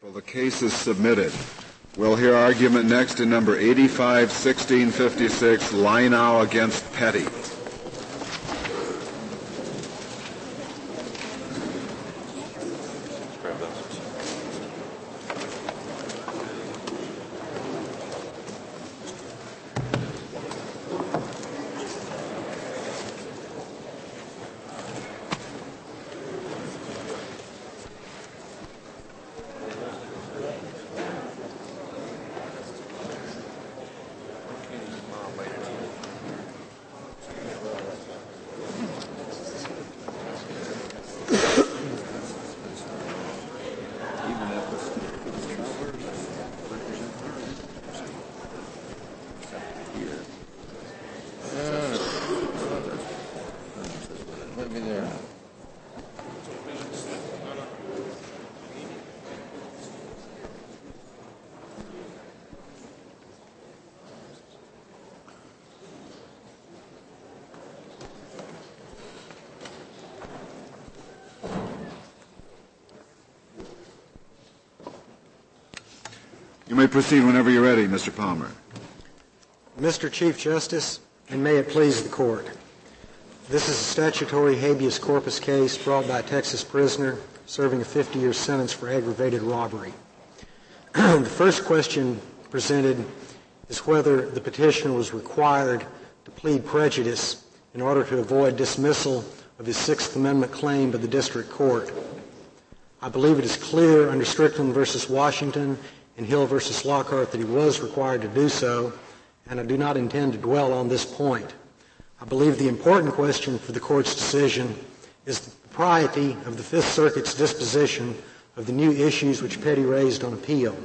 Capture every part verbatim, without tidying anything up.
Well, the case is submitted. We'll hear argument next in number eighty-five sixteen fifty-six, Leinau against Petty. You may proceed whenever you're ready, Mister Palmer. Mister Chief Justice, and may it please the Court, this is a statutory habeas corpus case brought by a Texas prisoner serving a fifty-year sentence for aggravated robbery. The first question presented is whether the petitioner was required to plead prejudice in order to avoid dismissal of his Sixth Amendment claim by the district court. I believe it is clear under Strickland v. Washington and Hill v. Lockhart that he was required to do so, and I do not intend to dwell on this point. I believe the important question for the Court's decision is the propriety of the Fifth Circuit's disposition of the new issues which Petty raised on appeal.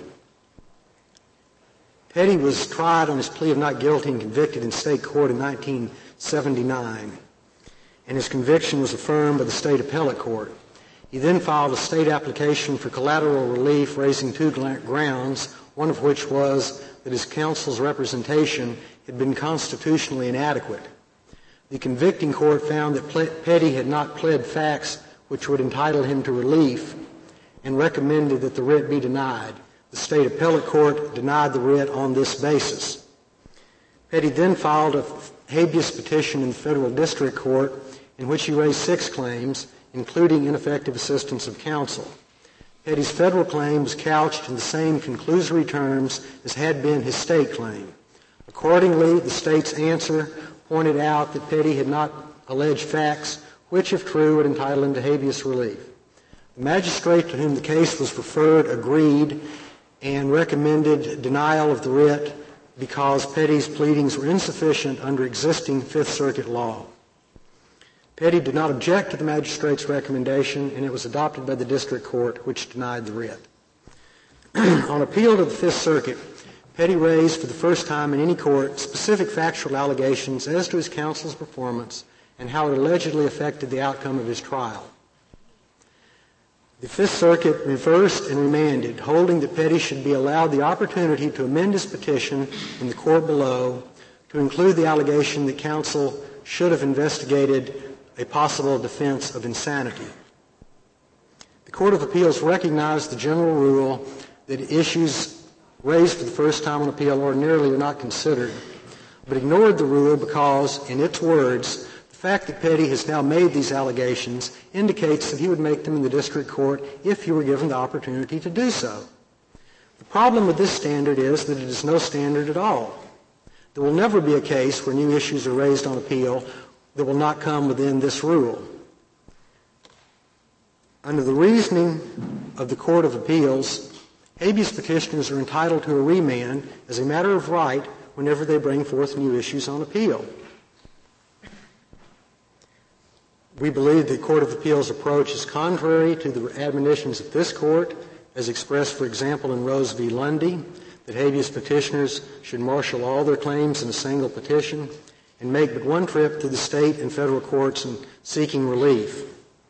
Petty was tried on his plea of not guilty and convicted in state court in nineteen seventy-nine, and his conviction was affirmed by the state appellate court. He then filed a state application for collateral relief raising two grounds, one of which was that his counsel's representation had been constitutionally inadequate. The convicting court found that Petty had not pled facts which would entitle him to relief and recommended that the writ be denied. The state appellate court denied the writ on this basis. Petty then filed a habeas petition in the federal district court in which he raised six claims, including ineffective assistance of counsel. Petty's federal claim was couched in the same conclusory terms as had been his state claim. Accordingly, the state's answer pointed out that Petty had not alleged facts which, if true, would entitle him to habeas relief. The magistrate to whom the case was referred agreed and recommended denial of the writ because Petty's pleadings were insufficient under existing Fifth Circuit law. Petty did not object to the magistrate's recommendation, and it was adopted by the district court, which denied the writ. On appeal to the Fifth Circuit, Petty raised for the first time in any court specific factual allegations as to his counsel's performance and how it allegedly affected the outcome of his trial. The Fifth Circuit reversed and remanded, holding that Petty should be allowed the opportunity to amend his petition in the court below to include the allegation that counsel should have investigated a possible defense of insanity. The Court of Appeals recognized the general rule that issues raised for the first time on appeal ordinarily are not considered, but ignored the rule because, in its words, the fact that Petty has now made these allegations indicates that he would make them in the district court if he were given the opportunity to do so. The problem with this standard is that it is no standard at all. There will never be a case where new issues are raised on appeal that will not come within this rule. Under the reasoning of the Court of Appeals, habeas petitioners are entitled to a remand as a matter of right whenever they bring forth new issues on appeal. We believe the Court of Appeals' approach is contrary to the admonitions of this Court, as expressed, for example, in Rose v. Lundy, that habeas petitioners should marshal all their claims in a single petition and make but one trip to the state and federal courts in seeking relief.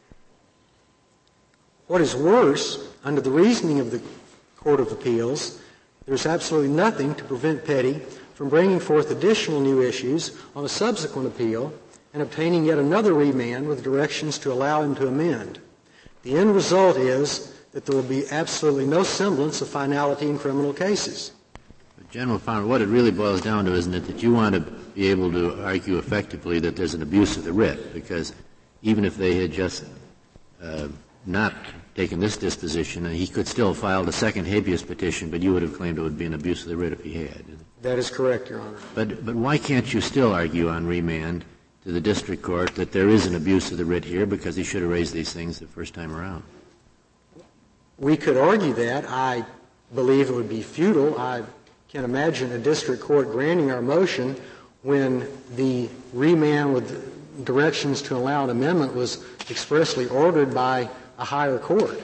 What is worse, under the reasoning of the Court of Appeals, there is absolutely nothing to prevent Petty from bringing forth additional new issues on a subsequent appeal and obtaining yet another remand with directions to allow him to amend. The end result is that there will be absolutely no semblance of finality in criminal cases. But General Farmer, what it really boils down to, isn't it, that you want to be able to argue effectively that there's an abuse of the writ, because even if they had just uh, not taken this disposition, he could still have filed a second habeas petition, but you would have claimed it would be an abuse of the writ if he had. That is correct, Your Honor. But, but why can't you still argue on remand to the district court that there is an abuse of the writ here, because he should have raised these things the first time around? We could argue that. I believe it would be futile. I can imagine a district court granting our motion when the remand with directions to allow an amendment was expressly ordered by a higher court.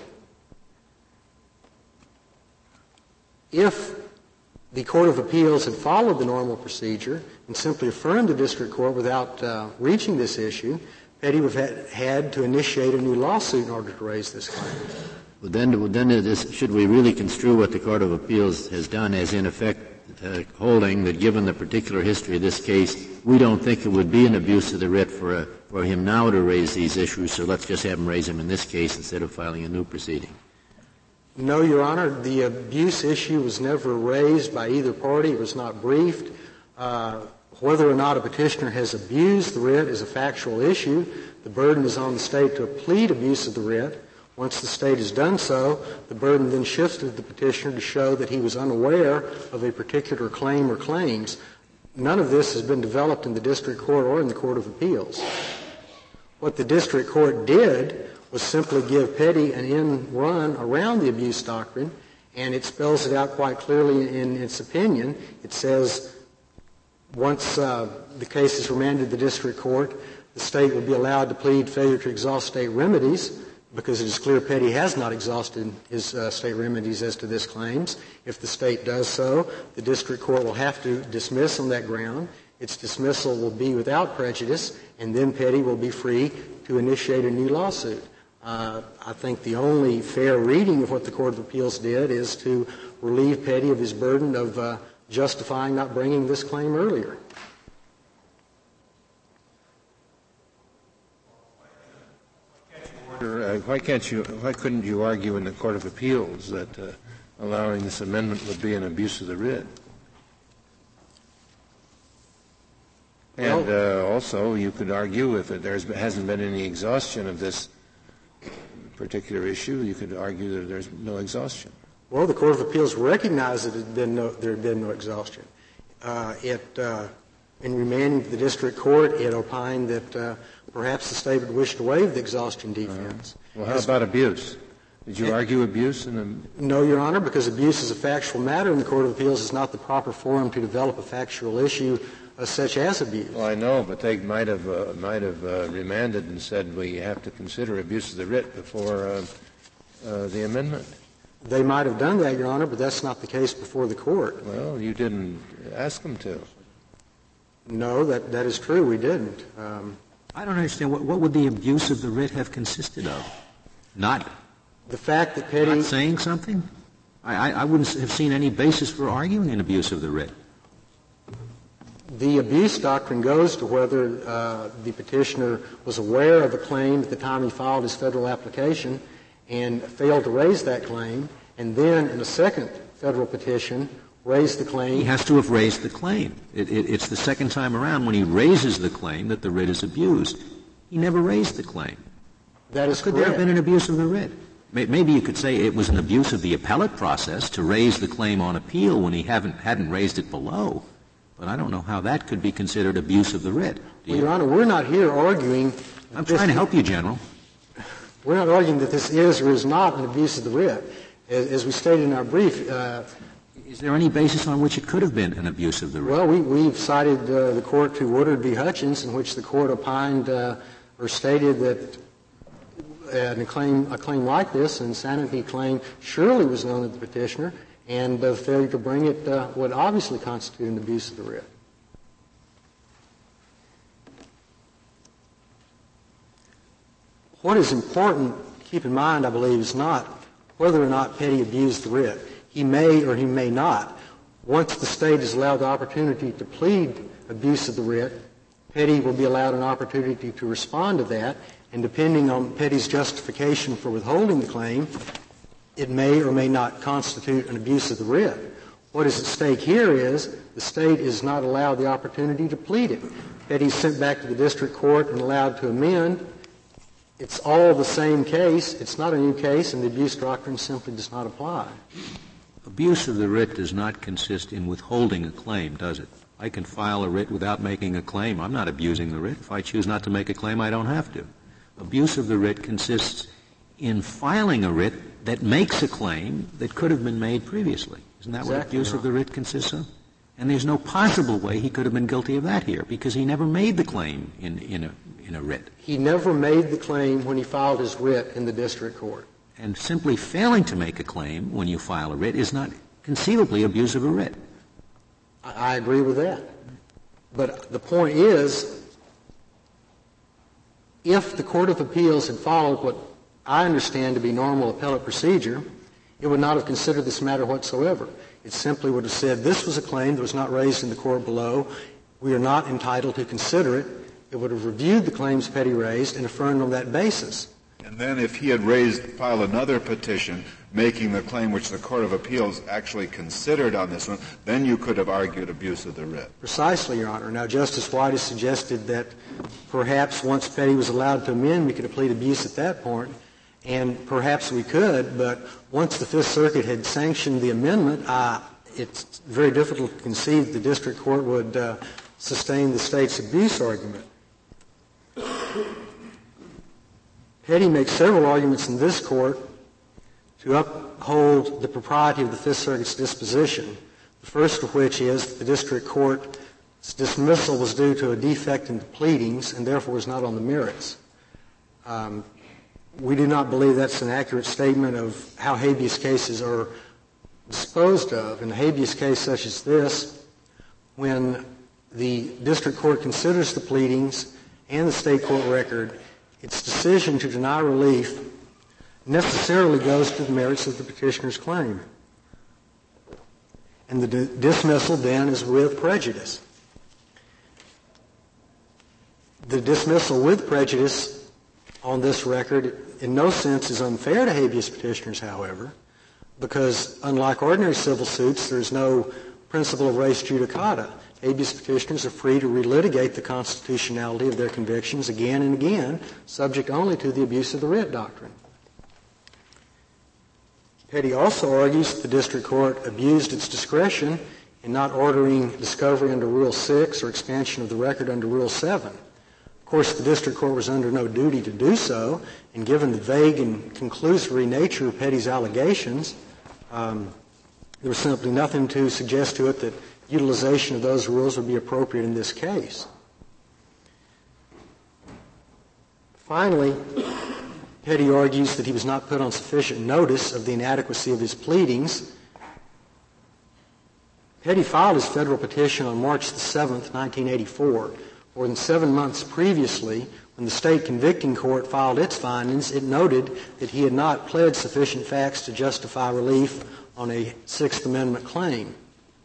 If the Court of Appeals had followed the normal procedure and simply affirmed the district court without uh, reaching this issue, Petty would have had, had to initiate a new lawsuit in order to raise this claim. Well, then, well, then it is, should we really construe what the Court of Appeals has done as, in effect, uh, holding that given the particular history of this case, we don't think it would be an abuse of the writ for, a, for him now to raise these issues, so let's just have him raise them in this case instead of filing a new proceeding? No, Your Honor. The abuse issue was never raised by either party. It was not briefed. Uh, whether or not a petitioner has abused the writ is a factual issue. The burden is on the State to plead abuse of the writ. Once the State has done so, the burden then shifts to the petitioner to show that he was unaware of a particular claim or claims. None of this has been developed in the district court or in the Court of Appeals. What the district court did was simply give Petty an end run around the abuse doctrine, and it spells it out quite clearly in its opinion. It says once uh, the case is remanded to the district court, the State would be allowed to plead failure to exhaust State remedies, because it is clear Petty has not exhausted his uh, State remedies as to this claims. If the State does so, the district court will have to dismiss on that ground. Its dismissal will be without prejudice, and then Petty will be free to initiate a new lawsuit. Uh, I think the only fair reading of what the Court of Appeals did is to relieve Petty of his burden of uh, justifying not bringing this claim earlier. Uh, why can't you? Why couldn't you argue in the Court of Appeals that uh, allowing this amendment would be an abuse of the writ? And uh, also, you could argue if there hasn't been any exhaustion of this particular issue, you could argue that there's no exhaustion. Well, the Court of Appeals recognized that there had been no, there had been no exhaustion. Uh, it, uh, in remanding to the district court, it opined that uh, perhaps the State would wish to waive the exhaustion defense. Uh-huh. Well, how As, about abuse? Did you it, argue abuse? In the no, Your Honor, because abuse is a factual matter, and the Court of Appeals is not the proper forum to develop a factual issue uh, such as abuse. Well, I know, but they might have uh, might have uh, remanded and said we have to consider abuse of the writ before uh, uh, the amendment. They might have done that, Your Honor, but that's not the case before the court. Well, you didn't ask them to. No, that that is true. We didn't. Um, I don't understand. What, what would the abuse of the writ have consisted of? Not the fact that Petty not saying something? I, I, I wouldn't have seen any basis for arguing an abuse of the writ. The abuse doctrine goes to whether uh, the petitioner was aware of a claim at the time he filed his federal application and failed to raise that claim, and then in a second federal petition raised the claim. He has to have raised the claim. It, it, it's the second time around when he raises the claim that the writ is abused. He never raised the claim. That is How could correct. there have been an abuse of the writ? Maybe you could say it was an abuse of the appellate process to raise the claim on appeal when he haven't, hadn't raised it below. But I don't know how that could be considered abuse of the writ. Well, Your Honor, we're not here arguing. I'm trying to help you, General. We're not arguing that this is or is not an abuse of the writ. As, as we stated in our brief, uh, is there any basis on which it could have been an abuse of the writ? Well, we, we've cited uh, the court to Woodard v. Hutchins, in which the court opined uh, or stated that uh, a, claim, a claim like this, an insanity claim, surely was known to the petitioner, and the failure to bring it uh, would obviously constitute an abuse of the writ. What is important, keep in mind, I believe, is not whether or not Petty abused the writ. He may or he may not. Once the State is allowed the opportunity to plead abuse of the writ, Petty will be allowed an opportunity to respond to that, and depending on Petty's justification for withholding the claim, it may or may not constitute an abuse of the writ. What is at stake here is the state is not allowed the opportunity to plead it. Petty's sent back to the district court and allowed to amend. It's all the same case. It's not a new case, and the abuse doctrine simply does not apply. Abuse of the writ does not consist in withholding a claim, does it? I can file a writ without making a claim. I'm not abusing the writ. If I choose not to make a claim, I don't have to. Abuse of the writ consists in filing a writ that makes a claim that could have been made previously. Isn't that Exactly what abuse right. of the writ consists of? And there's no possible way he could have been guilty of that here, because he never made the claim in, in, a, in a writ. He never made the claim when he filed his writ in the district court. And simply failing to make a claim when you file a writ is not conceivably abuse of a writ. I, I agree with that. But the point is, if the Court of Appeals had followed what I understand to be normal appellate procedure, it would not have considered this matter whatsoever. It simply would have said this was a claim that was not raised in the court below. We are not entitled to consider it. It would have reviewed the claims Petty raised and affirmed on that basis. And then if he had raised, filed another petition making the claim which the Court of Appeals actually considered on this one, then you could have argued abuse of the writ. Precisely, Your Honor. Now, Justice White has suggested that perhaps once Petty was allowed to amend, we could have pleaded abuse at that point, and perhaps we could, but once the Fifth Circuit had sanctioned the amendment, uh, it's very difficult to conceive the district court would uh, sustain the state's abuse argument. Petty makes several arguments in this court to uphold the propriety of the Fifth Circuit's disposition, the first of which is that the district court's dismissal was due to a defect in the pleadings and therefore was not on the merits. Um, we do not believe that's an accurate statement of how habeas cases are disposed of. In a habeas case such as this, when the district court considers the pleadings and the state court record, its decision to deny relief necessarily goes to the merits of the petitioner's claim. And the d- dismissal then is with prejudice. The dismissal with prejudice on this record in no sense is unfair to habeas petitioners, however, because unlike ordinary civil suits, there is no principle of res judicata. Habeas petitioners are free to relitigate the constitutionality of their convictions again and again, subject only to the abuse of the writ doctrine. Petty also argues that the district court abused its discretion in not ordering discovery under Rule six or expansion of the record under Rule seven. Of course, the district court was under no duty to do so, and given the vague and conclusory nature of Petty's allegations, um, there was simply nothing to suggest to it that utilization of those rules would be appropriate in this case. Finally, Petty argues that he was not put on sufficient notice of the inadequacy of his pleadings. Petty filed his federal petition on March the seventh, nineteen eighty-four. More than seven months previously, when the state convicting court filed its findings, it noted that he had not pled sufficient facts to justify relief on a Sixth Amendment claim.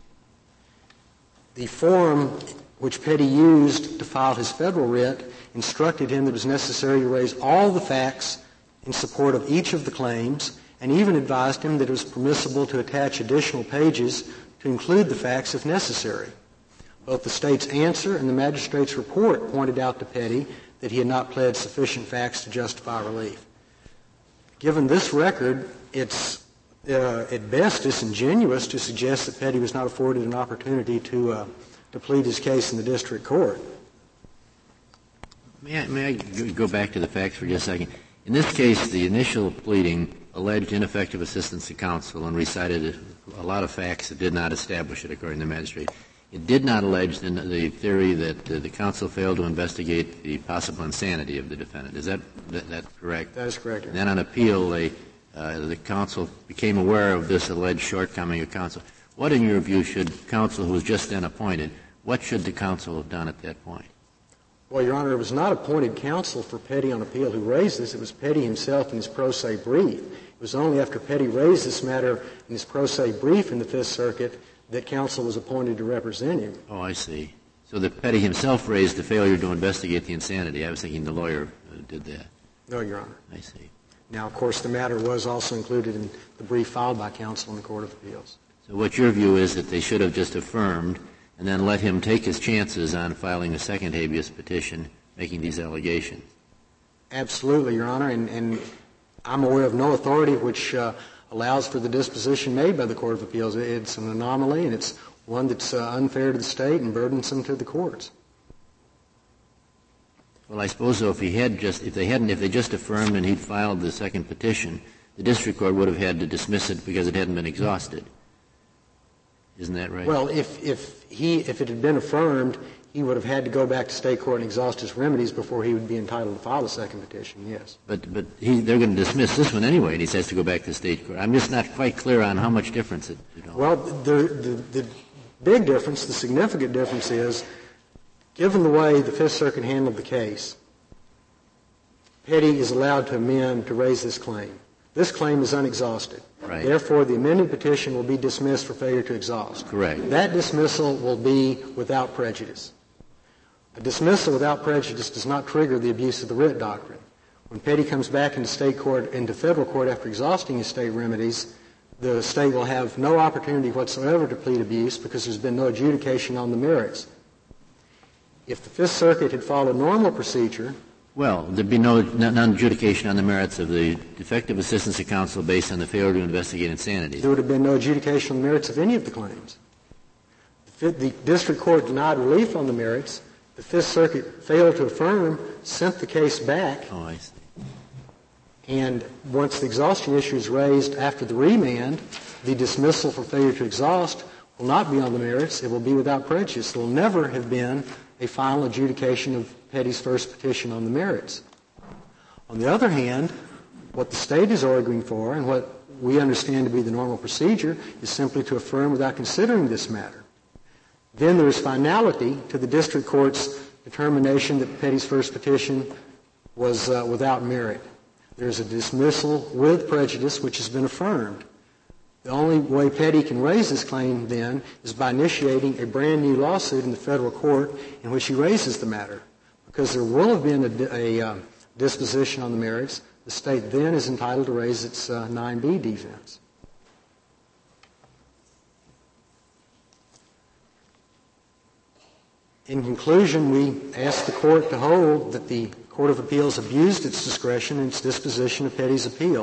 The form which Petty used to file his federal writ instructed him that it was necessary to raise all the facts in support of each of the claims, and even advised him that it was permissible to attach additional pages to include the facts if necessary. Both the state's answer and the magistrate's report pointed out to Petty that he had not pled sufficient facts to justify relief. Given this record, it's uh, at best disingenuous to suggest that Petty was not afforded an opportunity to uh, to plead his case in the district court. May I, may I go back to the facts for just a second? In this case, the initial pleading alleged ineffective assistance to counsel and recited a lot of facts that did not establish it, according to the magistrate. It did not allege the, the theory that uh, the counsel failed to investigate the possible insanity of the defendant. Is that, that, that correct? That is correct. And then on appeal, they, uh, the counsel became aware of this alleged shortcoming of counsel. What, in your view, should counsel who was just then appointed, what should the counsel have done at that point? Well, Your Honor, it was not appointed counsel for Petty on appeal who raised this. It was Petty himself in his pro se brief. It was only after Petty raised this matter in his pro se brief in the Fifth Circuit that counsel was appointed to represent him. Oh, I see. So that Petty himself raised the failure to investigate the insanity. I was thinking the lawyer uh, did that. No, Your Honor. I see. Now, of course, the matter was also included in the brief filed by counsel in the Court of Appeals. So what your view is that they should have just affirmed and then let him take his chances on filing a second habeas petition making these allegations? Absolutely, Your Honor, and, and I'm aware of no authority which uh, allows for the disposition made by the Court of Appeals. It's an anomaly, and it's one that's uh, unfair to the state and burdensome to the courts. Well, I suppose though if he had just, if they hadn't, if they just affirmed and he'd filed the second petition, the district court would have had to dismiss it because it hadn't been exhausted. Isn't that right? Well, if, if he, if it had been affirmed, he would have had to go back to state court and exhaust his remedies before he would be entitled to file a second petition, yes. But, but he, they're going to dismiss this one anyway, and he says to go back to state court. I'm just not quite clear on how much difference it, you know. Well, the, the, the big difference, the significant difference is, given the way the Fifth Circuit handled the case, Petty is allowed to amend to raise this claim. This claim is unexhausted. Right. Therefore, the amended petition will be dismissed for failure to exhaust. Correct. That dismissal will be without prejudice. A dismissal without prejudice does not trigger the abuse of the writ doctrine. When Petty comes back into state court, into federal court after exhausting his state remedies, the state will have no opportunity whatsoever to plead abuse because there's been no adjudication on the merits. If the Fifth Circuit had followed normal procedure, well, there'd be no non-adjudication on the merits of the defective assistance of counsel based on the failure to investigate insanity. There would have been no adjudication on the merits of any of the claims. The, the district court denied relief on the merits. The Fifth Circuit failed to affirm, sent the case back. Oh, I see. And once the exhaustion issue is raised after the remand, the dismissal for failure to exhaust will not be on the merits. It will be without prejudice. There will never have been a final adjudication of Petty's first petition on the merits. On the other hand, what the state is arguing for and what we understand to be the normal procedure is simply to affirm without considering this matter. Then there is finality to the district court's determination that Petty's first petition was uh, without merit. There is a dismissal with prejudice which has been affirmed. The only way Petty can raise this claim, then, is by initiating a brand new lawsuit in the federal court in which he raises the matter. Because there will have been a, a uh, disposition on the merits, the state then is entitled to raise its uh, nine B defense. In conclusion, we ask the court to hold that the Court of Appeals abused its discretion in its disposition of Petty's appeal.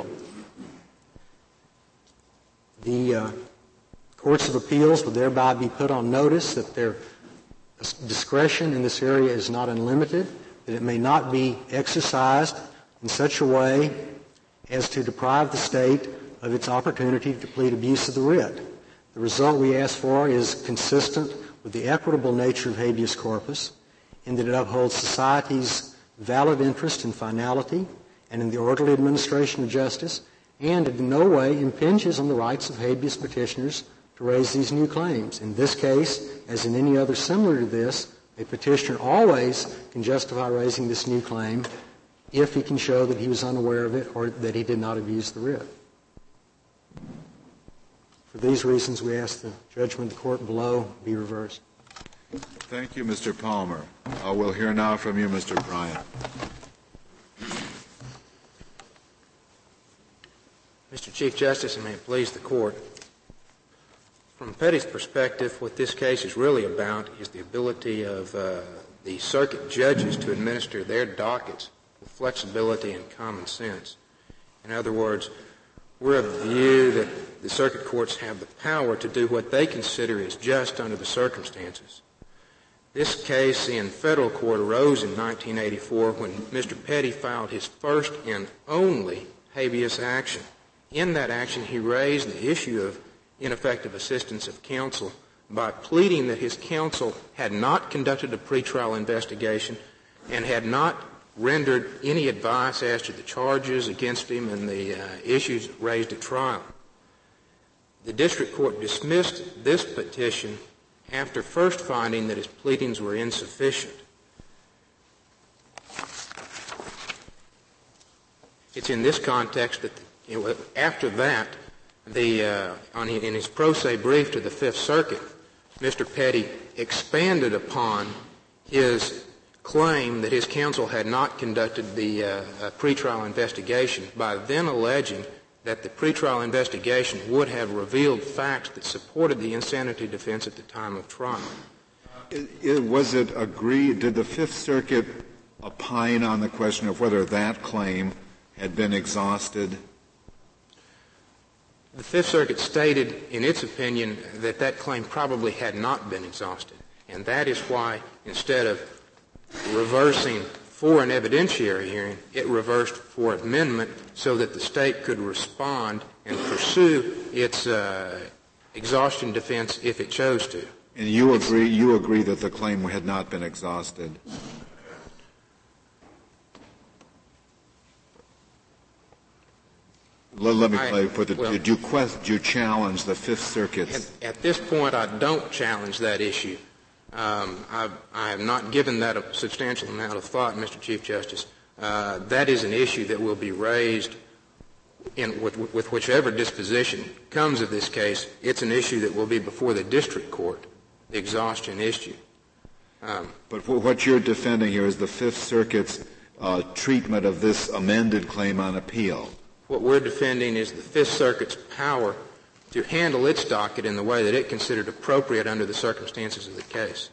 The uh, courts of appeals would thereby be put on notice that their discretion in this area is not unlimited, that it may not be exercised in such a way as to deprive the state of its opportunity to plead abuse of the writ. The result we ask for is consistent with the equitable nature of habeas corpus, in that it upholds society's valid interest in finality and in the orderly administration of justice, and in no way impinges on the rights of habeas petitioners to raise these new claims. In this case, as in any other similar to this, a petitioner always can justify raising this new claim if he can show that he was unaware of it or that he did not abuse the writ. For these reasons, we ask the judgment of the court below be reversed. Thank you, Mister Palmer. Uh, we'll hear now from you, Mister Bryant. Mister Chief Justice, and may it please the Court, from Petty's perspective, what this case is really about is the ability of uh, the circuit judges to administer their dockets with flexibility and common sense. In other words, we're of the view that the circuit courts have the power to do what they consider is just under the circumstances. This case in federal court arose in nineteen eighty-four when Mister Petty filed his first and only habeas action. In that action, he raised the issue of ineffective assistance of counsel by pleading that his counsel had not conducted a pretrial investigation and had not rendered any advice as to the charges against him and the uh, issues raised at trial. The district court dismissed this petition after first finding that his pleadings were insufficient. It's in this context that, you know, after that, the, uh, on, in his pro se brief to the Fifth Circuit, Mister Petty expanded upon his claim that his counsel had not conducted the uh, uh, pretrial investigation by then alleging that the pretrial investigation would have revealed facts that supported the insanity defense at the time of trial. It, it, was it agreed, did the Fifth Circuit opine on the question of whether that claim had been exhausted? The Fifth Circuit stated in its opinion that that claim probably had not been exhausted, and that is why instead of reversing for an evidentiary hearing, it reversed for amendment so that the state could respond and pursue its uh, exhaustion defense if it chose to. And you agree, you agree that the claim had not been exhausted? Let, let me I, play put the, well, did you quest, did you challenge the Fifth Circuit's? At, at this point, I don't challenge that issue. Um, I, I have not given that a substantial amount of thought, Mister Chief Justice. Uh, that is an issue that will be raised in, with, with whichever disposition comes of this case. It's an issue that will be before the district court, the exhaustion issue. Um, but what you're defending here is the Fifth Circuit's uh, treatment of this amended claim on appeal. What we're defending is the Fifth Circuit's power to handle its docket in the way that it considered appropriate under the circumstances of the case.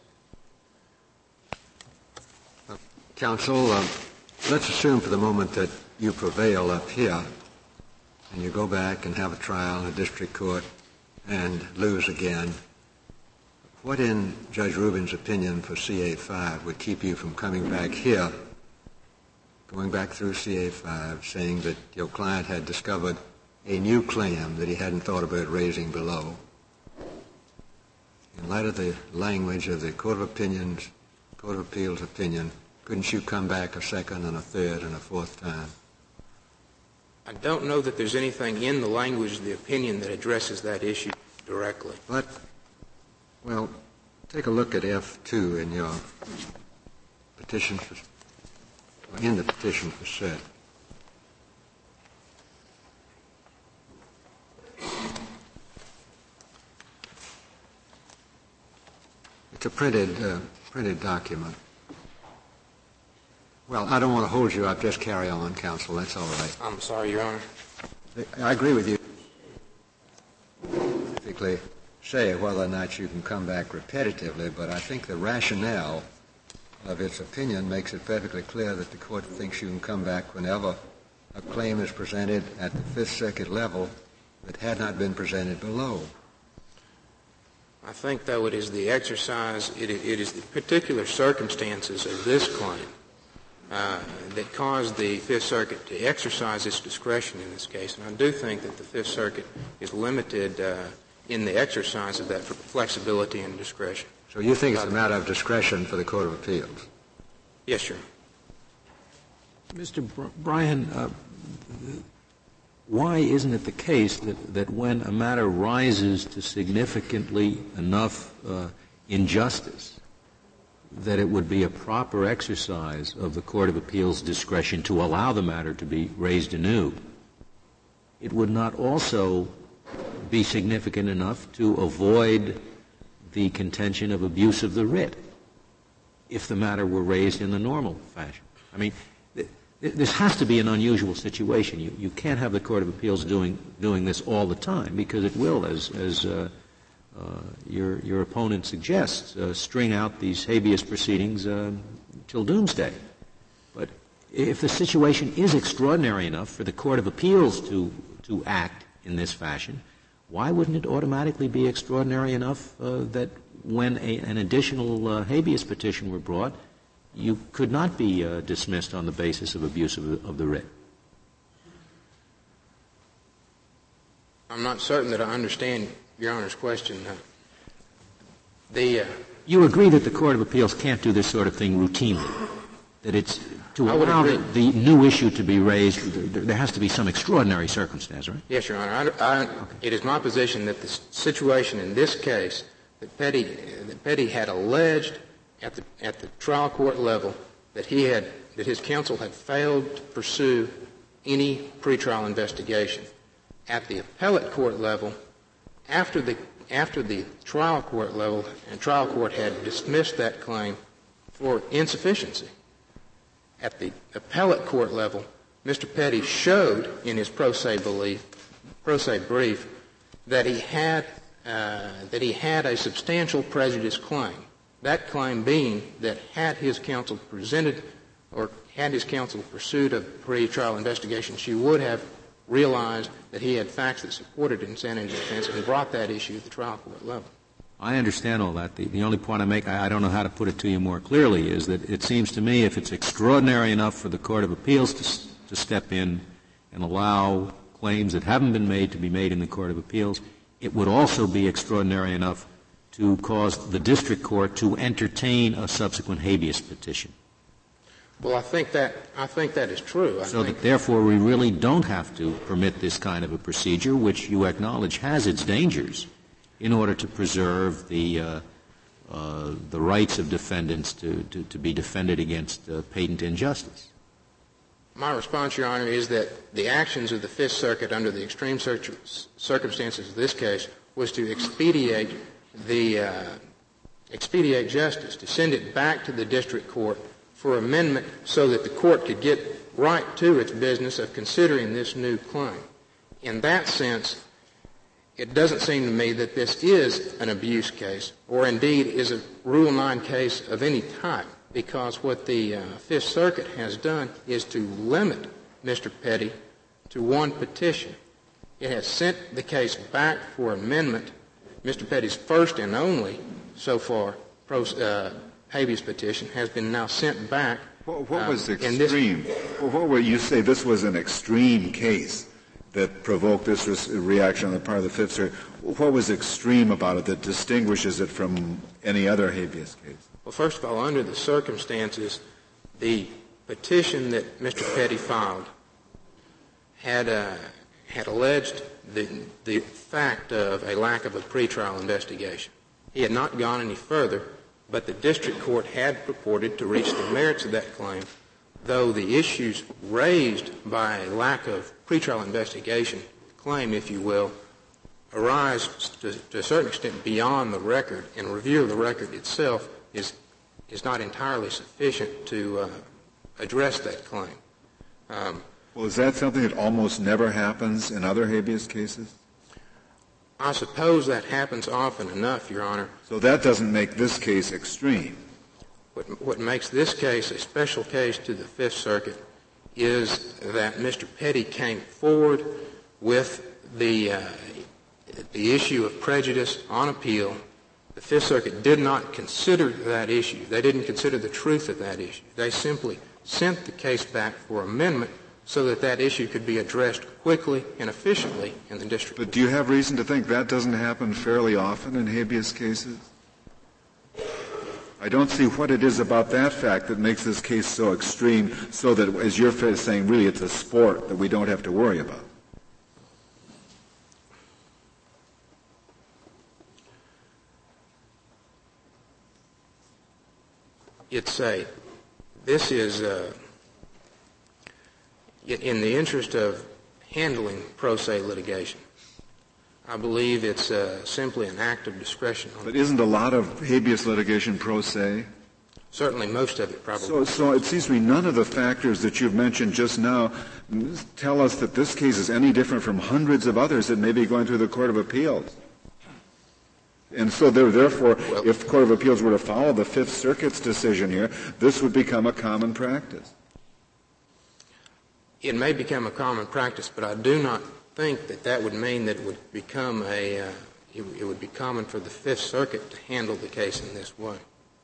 Uh, counsel, uh, let's assume for the moment that you prevail up here and you go back and have a trial in a district court and lose again. What in Judge Rubin's opinion for C A five would keep you from coming back here, going back through C A five, saying that your client had discovered a new claim that he hadn't thought about raising below? In light of the language of the Court of Opinions, Court of Appeals opinion, couldn't you come back a second and a third and a fourth time? I don't know that there's anything in the language of the opinion that addresses that issue directly. But, well, take a look at F two in your petition for, in the petition for cert. It's a printed, uh, printed document. Well, I don't want to hold you up. Just carry on, counsel. That's all right. I'm sorry, Your Honor. I agree with you. Specifically say whether or not you can come back repetitively, but I think the rationale of its opinion makes it perfectly clear that the court thinks you can come back whenever a claim is presented at the Fifth Circuit level that had not been presented below. I think, though, it is the exercise, it, it is the particular circumstances of this claim uh, that caused the Fifth Circuit to exercise its discretion in this case. And I do think that the Fifth Circuit is limited uh, in the exercise of that flexibility and discretion. So you think it's a matter of discretion for the Court of Appeals? Yes, sir. Mister Br- Bryan, uh, why isn't it the case that, that when a matter rises to significantly enough uh, injustice that it would be a proper exercise of the Court of Appeals' discretion to allow the matter to be raised anew, it would not also be significant enough to avoid the contention of abuse of the writ if the matter were raised in the normal fashion? I mean, this has to be an unusual situation. You, you can't have the Court of Appeals doing doing this all the time, because it will, as as uh, uh, your your opponent suggests, uh, string out these habeas proceedings uh, till doomsday. But if the situation is extraordinary enough for the Court of Appeals to to act in this fashion, why wouldn't it automatically be extraordinary enough uh, that when a, an additional uh, habeas petition were brought, you could not be uh, dismissed on the basis of abuse of the, of the writ? I'm not certain that I understand Your Honor's question. Uh, the uh, you agree that the Court of Appeals can't do this sort of thing routinely, that it's to I would allow agree. the, the new issue to be raised, there, there has to be some extraordinary circumstance, right? Yes, Your Honor. I, I, it is my position that the situation in this case that Petty, that Petty had alleged at the at the trial court level that he had that his counsel had failed to pursue any pretrial investigation. At the appellate court level, after the after the trial court level and trial court had dismissed that claim for insufficiency. At the appellate court level, Mister Petty showed in his pro se belief, pro se brief that he had uh, that he had a substantial prejudice claim. That claim being that had his counsel presented or had his counsel pursued a pre-trial investigation, she would have realized that he had facts that supported insanity defense and brought that issue at the trial court level. I understand all that. The, the only point I make, I, I don't know how to put it to you more clearly, is that it seems to me if it's extraordinary enough for the Court of Appeals to, to step in and allow claims that haven't been made to be made in the Court of Appeals, it would also be extraordinary enough to cause the district court to entertain a subsequent habeas petition. Well, I think that I think that is true. I so think that therefore we really don't have to permit this kind of a procedure, which you acknowledge has its dangers, in order to preserve the uh, uh, the rights of defendants to, to, to be defended against uh, patent injustice. My response, Your Honor, is that the actions of the Fifth Circuit under the extreme cir- circumstances of this case was to expedite the uh, expedite justice, to send it back to the district court for amendment so that the court could get right to its business of considering this new claim. In that sense, it doesn't seem to me that this is an abuse case, or indeed is a Rule nine case of any type, because what the uh, Fifth Circuit has done is to limit Mister Petty to one petition. It has sent the case back for amendment. Mister Petty's first and only, so far, pro, uh, habeas petition has been now sent back. What, what was um, extreme? Well, what were you say this was an extreme case that provoked this re- reaction on the part of the Fifth Circuit? What was extreme about it that distinguishes it from any other habeas case? Well, first of all, under the circumstances, the petition that Mister Petty filed had uh, had alleged the the fact of a lack of a pretrial investigation. He had not gone any further, but the district court had purported to reach the merits of that claim, though the issues raised by a lack of pretrial investigation claim, if you will, arise to, to a certain extent beyond the record, and review of the record itself is is not entirely sufficient to uh, address that claim. Um, well, is that something that almost never happens in other habeas cases? I suppose that happens often enough, Your Honor. So that doesn't make this case extreme. What, what makes this case a special case to the Fifth Circuit is that Mister Petty came forward with the uh, the issue of prejudice on appeal. The Fifth Circuit did not consider that issue. They didn't consider the truth of that issue. They simply sent the case back for amendment so that that issue could be addressed quickly and efficiently in the district court. But do you have reason to think that doesn't happen fairly often in habeas cases? I don't see what it is about that fact that makes this case so extreme so that, as you're saying, really it's a sport that we don't have to worry about. It's a, this is a, in the interest of handling pro se litigation, I believe it's uh, simply an act of discretion. But isn't a lot of habeas litigation pro se? Certainly most of it probably. So, so it seems to me none of the factors that you've mentioned just now tell us that this case is any different from hundreds of others that may be going through the Court of Appeals. And so there, therefore, well, if the Court of Appeals were to follow the Fifth Circuit's decision here, this would become a common practice. It may become a common practice, but I do not think that that would mean that it would become a, uh, it, it would be common for the Fifth Circuit to handle the case in this way.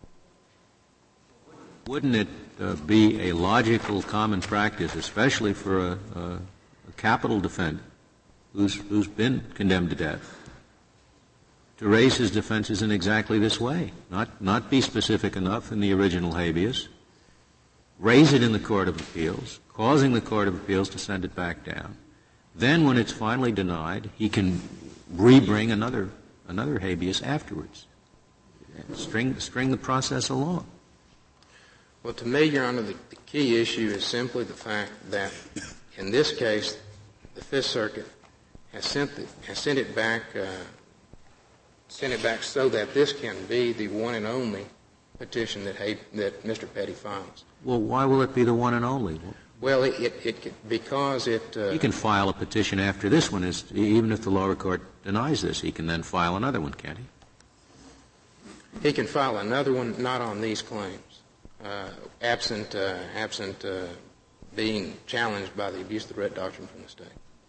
Wouldn't it uh, be a logical common practice, especially for a, a, a capital defendant who's, who's been condemned to death, to raise his defenses in exactly this way, not, not be specific enough in the original habeas, raise it in the Court of Appeals, causing the Court of Appeals to send it back down. Then when it's finally denied, he can rebring another, another habeas afterwards, string, string the process along. Well, to me, Your Honor, the, the key issue is simply the fact that in this case, the Fifth Circuit has sent, the, has sent it back uh, send it back so that this can be the one and only petition that, he, that Mister Petty files. Well, why will it be the one and only? Well, it, it, it because it... Uh, he can file a petition after this one, is, even if the lower court denies this. He can then file another one, can't he? He can file another one, not on these claims, uh, absent, uh, absent uh, being challenged by the abuse of the writ doctrine from the state.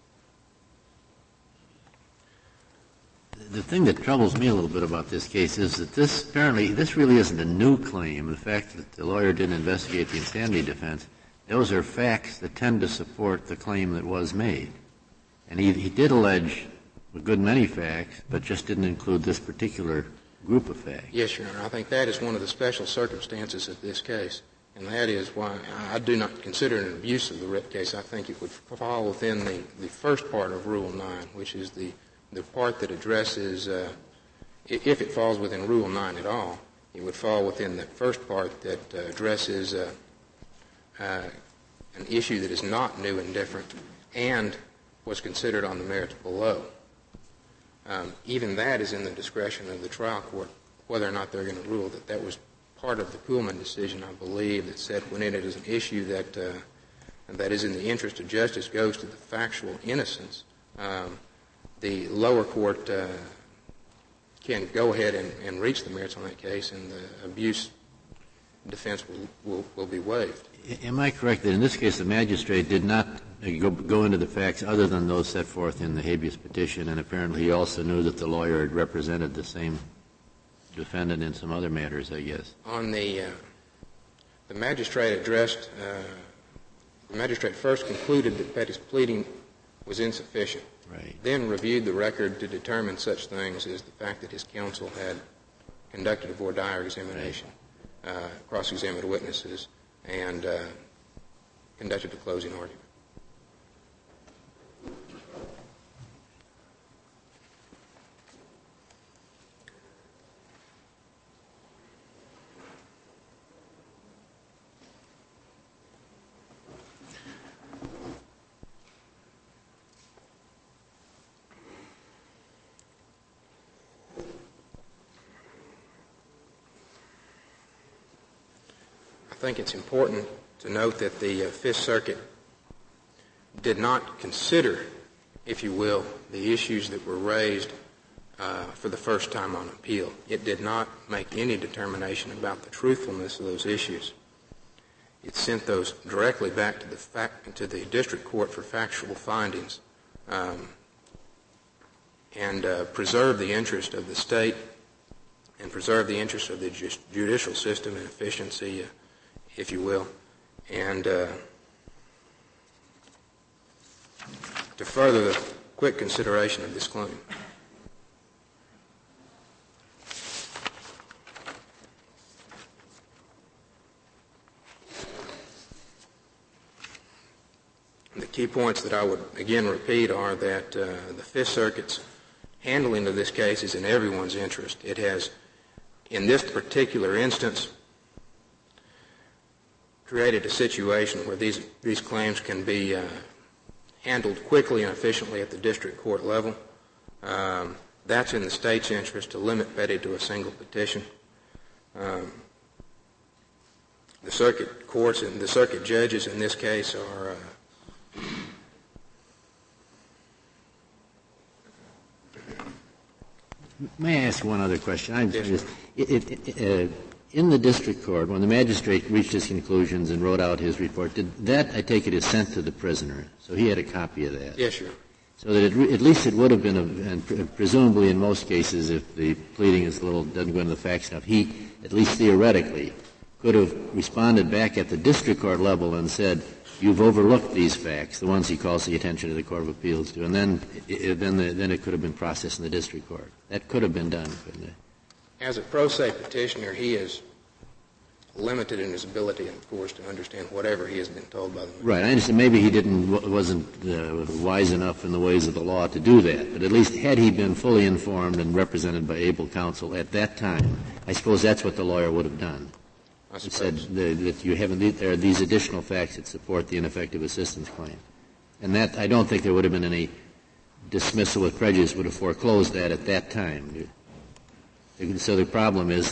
The thing that troubles me a little bit about this case is that this apparently, this really isn't a new claim. The fact that the lawyer didn't investigate the insanity defense, those are facts that tend to support the claim that was made. And he, he did allege a good many facts, but just didn't include this particular group of facts. Yes, Your Honor. I think that is one of the special circumstances of this case, and that is why I do not consider it an abuse of the writ case. I think it would fall within the, the first part of Rule nine, which is the, the part that addresses, uh, if it falls within Rule nine at all, it would fall within the first part that uh, addresses uh, uh, an issue that is not new and different and was considered on the merits below. Um, even that is in the discretion of the trial court, whether or not they're going to rule that that was part of the Kuhlman decision, I believe, that said when it is an issue that uh, that is in the interest of justice goes to the factual innocence, um, the lower court uh, can go ahead and, and reach the merits on that case, and the abuse defense will, will, will be waived. Am I correct that in this case the magistrate did not go, go into the facts other than those set forth in the habeas petition, and apparently he also knew that the lawyer had represented the same defendant in some other matters, I guess? On the, uh, the magistrate addressed, uh, the magistrate first concluded that Petty's pleading was insufficient. Right. Then reviewed the record to determine such things as the fact that his counsel had conducted a voir dire examination, uh, cross-examined witnesses, and uh, conducted a closing argument. I think it's important to note that the uh, Fifth Circuit did not consider, if you will, the issues that were raised uh, for the first time on appeal. It did not make any determination about the truthfulness of those issues. It sent those directly back to the, fact, to the district court for factual findings um, and uh, preserved the interest of the state and preserved the interest of the ju- judicial system and efficiency, uh, if you will, and uh, to further the quick consideration of this claim. The key points that I would again repeat are that uh, the Fifth Circuit's handling of this case is in everyone's interest. It has, in this particular instance, created a situation where these these claims can be uh, handled quickly and efficiently at the district court level. Um, that's in the state's interest to limit Petty to a single petition. Um, the circuit courts and the circuit judges in this case are uh, May I ask one other question? I just, it, it, it, uh, in the district court, when the magistrate reached his conclusions and wrote out his report, did that, I take it, is sent to the prisoner? So he had a copy of that? Yes, sir. So that it re- at least it would have been, a, and pre- presumably in most cases, if the pleading is a little, doesn't go into the facts enough, he, at least theoretically, could have responded back at the district court level and said, you've overlooked these facts, the ones he calls the attention of the Court of Appeals to, and then it, then, the, then it could have been processed in the district court. That could have been done, couldn't it? As a pro se petitioner, he is limited in his ability, of course, to understand whatever he has been told by the magistrate. Right. I understand. Maybe he didn't wasn't uh, wise enough in the ways of the law to do that. But at least had he been fully informed and represented by able counsel at that time, I suppose that's what the lawyer would have done. I It suppose. said the, that you haven't. There are these additional facts that support the ineffective assistance claim, and that I don't think there would have been any dismissal with prejudice would have foreclosed that at that time. So the problem is that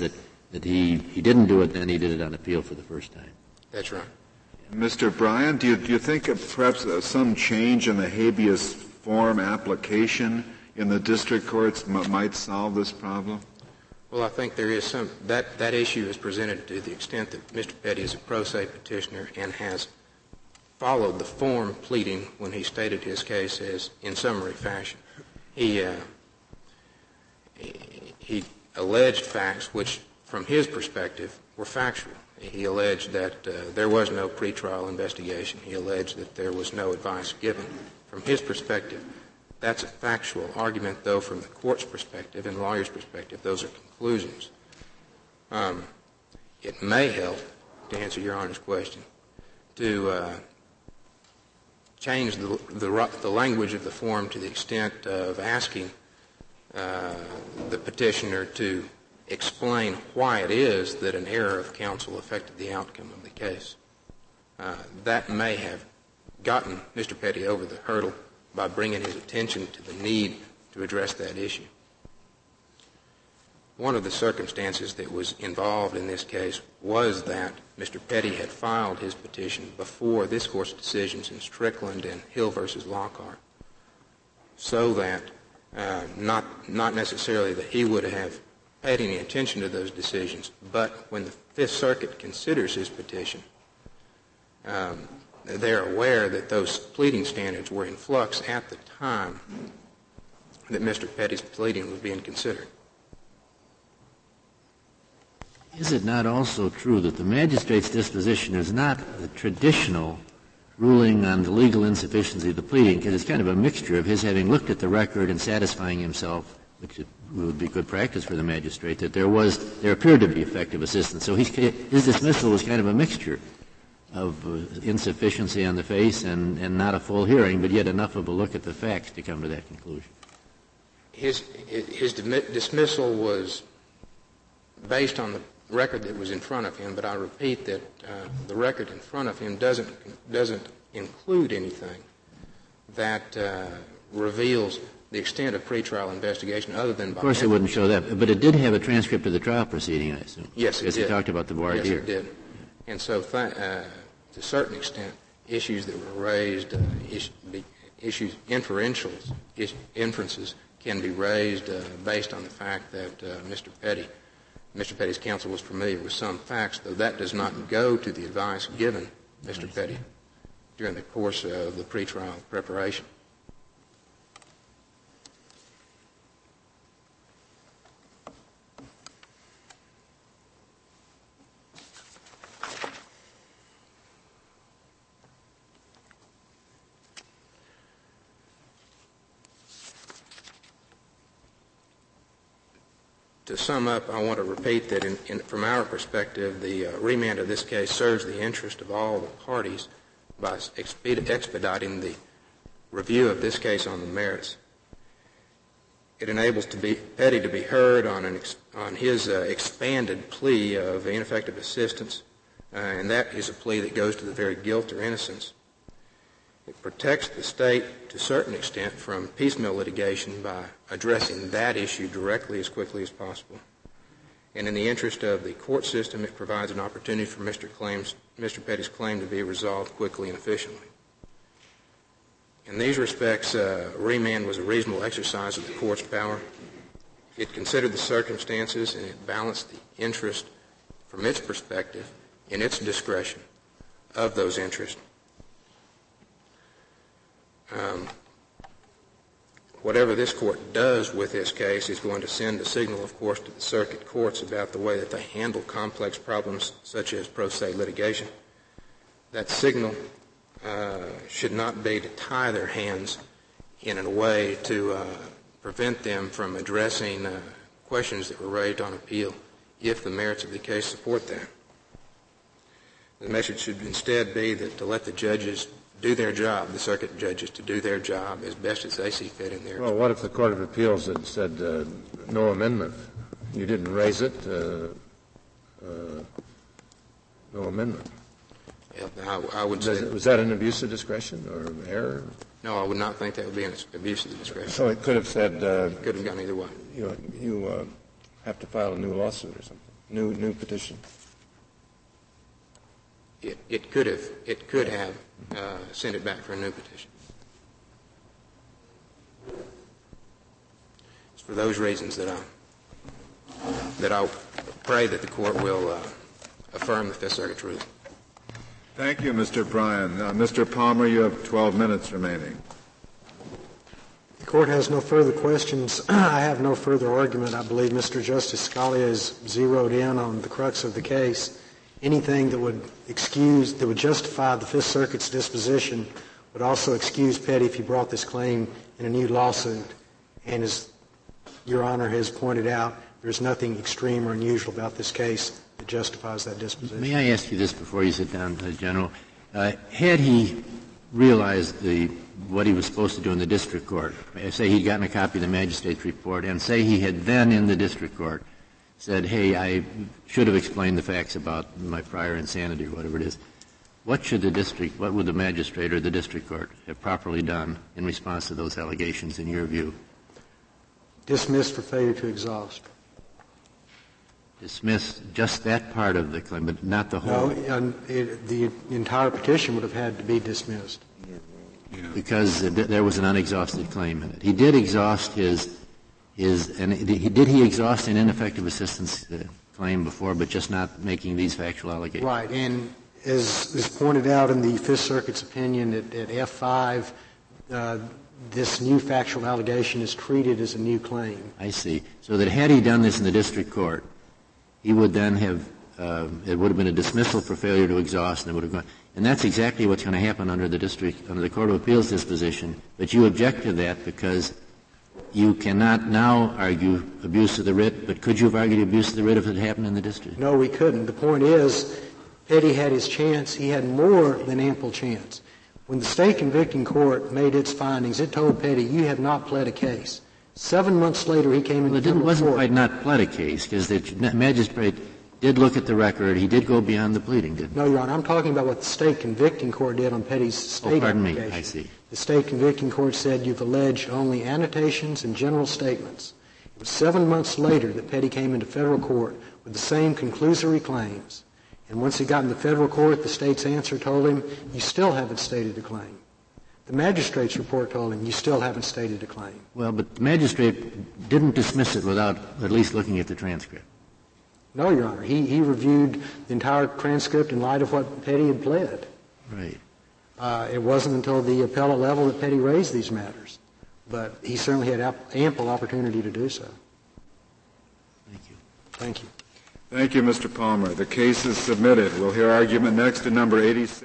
that he, he didn't do it, then he did it on appeal for the first time. That's right. Mister Bryan, do you, do you think of perhaps uh, some change in the habeas form application in the district courts m- might solve this problem? Well, I think there is some. That, that issue is presented to the extent that Mister Petty is a pro se petitioner and has followed the form pleading when he stated his case as in summary fashion. He, uh, he, he alleged facts which, from his perspective, were factual. He alleged that uh, there was no pretrial investigation. He alleged that there was no advice given. From his perspective, that's a factual argument, though from the court's perspective and lawyer's perspective, those are conclusions. Um, it may help, to answer Your Honor's question, to uh, change the, the, the language of the form to the extent of asking uh, the petitioner to explain why it is that an error of counsel affected the outcome of the case. Uh, that may have gotten Mister Petty over the hurdle by bringing his attention to the need to address that issue. One of the circumstances that was involved in this case was that Mister Petty had filed his petition before this Court's decisions in Strickland and Hill versus Lockhart, so that uh, not not necessarily that he would have paid any attention to those decisions, but when the Fifth Circuit considers his petition, um, they're aware that those pleading standards were in flux at the time that Mister Petty's pleading was being considered. Is it not also true that the magistrate's disposition is not the traditional ruling on the legal insufficiency of the pleading, because it's kind of a mixture of his having looked at the record and satisfying himself, which would be good practice for the magistrate, that there was, there appeared to be effective assistance. So he's, his dismissal was kind of a mixture of uh, insufficiency on the face and, and not a full hearing, but yet enough of a look at the facts to come to that conclusion. His, his dismissal was based on the record that was in front of him, but I repeat that uh, the record in front of him doesn't, doesn't include anything that uh, reveals the extent of pretrial investigation other than by... Of course it wouldn't show that, but it did have a transcript of the trial proceeding, I assume. Yes, it because did. Because he talked about the voir dire. Yes, it did. And so, th- uh, to a certain extent, issues that were raised, uh, is- issues, inferentials, is- inferences can be raised uh, based on the fact that uh, Mister Petty, Mister Petty's counsel was familiar with some facts, though that does not go to the advice given Mister Petty during the course of the pretrial preparation. To sum up, I want to repeat that in, in, from our perspective, the uh, remand of this case serves the interest of all the parties by exped- expediting the review of this case on the merits. It enables to be, Petty to be heard on, an ex, on his uh, expanded plea of ineffective assistance, uh, and that is a plea that goes to the very guilt or innocence. It protects the state to a certain extent from piecemeal litigation by addressing that issue directly as quickly as possible. And in the interest of the court system, it provides an opportunity for Mister Claims, Mister Petty's claim to be resolved quickly and efficiently. In these respects, uh, remand was a reasonable exercise of the court's power. It considered the circumstances and it balanced the interest from its perspective in its discretion of those interests. Um, whatever this court does with this case is going to send a signal, of course, to the circuit courts about the way that they handle complex problems such as pro se litigation. That signal uh, should not be to tie their hands in a way to uh, prevent them from addressing uh, questions that were raised on appeal if the merits of the case support that. The message should instead be that to let the judges do their job, the circuit judges to do their job as best as they see fit in their... Well, what if the Court of Appeals had said uh, no amendment? You didn't raise it, uh, uh, no amendment. Yeah, I, I would say... Was that an abuse of discretion or error? No, I would not think that would be an abuse of discretion. So it could have said... Uh, it could have gone either way. You, you uh, have to file a new lawsuit or something. New, new petition. It, it could have, it could have uh, sent it back for a new petition. It's for those reasons that I, that I pray that the court will uh, affirm the Fifth Circuit's ruling. Thank you, Mister Bryan. Uh, Mister Palmer, you have twelve minutes remaining. The court has no further questions. I have no further argument. I believe Mister Justice Scalia has zeroed in on the crux of the case. Anything that would excuse, that would justify the Fifth Circuit's disposition would also excuse Petty if he brought this claim in a new lawsuit. And as Your Honor has pointed out, there's nothing extreme or unusual about this case that justifies that disposition. May I ask you this before you sit down, uh, General? Uh, had he realized the, what he was supposed to do in the district court, say he'd gotten a copy of the magistrate's report, and say he had then in the district court said, hey, I should have explained the facts about my prior insanity or whatever it is, what should the district, what would the magistrate or the district court have properly done in response to those allegations in your view? Dismissed for failure to exhaust. Dismiss just that part of the claim, but not the whole? No, um, it, the entire petition would have had to be dismissed. Because uh, th- there was an unexhausted claim in it. He did exhaust his, his and he, did he exhaust an ineffective assistance uh, claim before, but just not making these factual allegations? Right, and as is pointed out in the Fifth Circuit's opinion at, at F five, uh, this new factual allegation is treated as a new claim. I see. So that had he done this in the district court, he would then have, uh, it would have been a dismissal for failure to exhaust, and it would have gone. And that's exactly what's going to happen under the district, under the Court of Appeals disposition. But you object to that because you cannot now argue abuse of the writ, but could you have argued abuse of the writ if it happened in the district? No, we couldn't. The point is, Petty had his chance. He had more than ample chance. When the state convicting court made its findings, it told Petty, you have not pled a case. Seven months later, he came well, into it didn't, wasn't court. quite not pled a case, because the magistrate did look at the record. He did go beyond the pleading, didn't he? No, Your Honor. I'm talking about what the state convicting court did on Petty's state oh, pardon application. me. I see. The state convicting court said you've alleged only annotations and general statements. It was seven months later that Petty came into federal court with the same conclusory claims. And once he got into federal court, the state's answer told him, you still haven't stated a claim. The magistrate's report told him, you still haven't stated a claim. Well, but the magistrate didn't dismiss it without at least looking at the transcript. No, Your Honor. He, he reviewed the entire transcript in light of what Petty had pled. Right. Uh, it wasn't until the appellate level that Petty raised these matters. But he certainly had ap- ample opportunity to do so. Thank you. Thank you. Thank you, Mister Palmer. The case is submitted. We'll hear argument next in number eighty-six.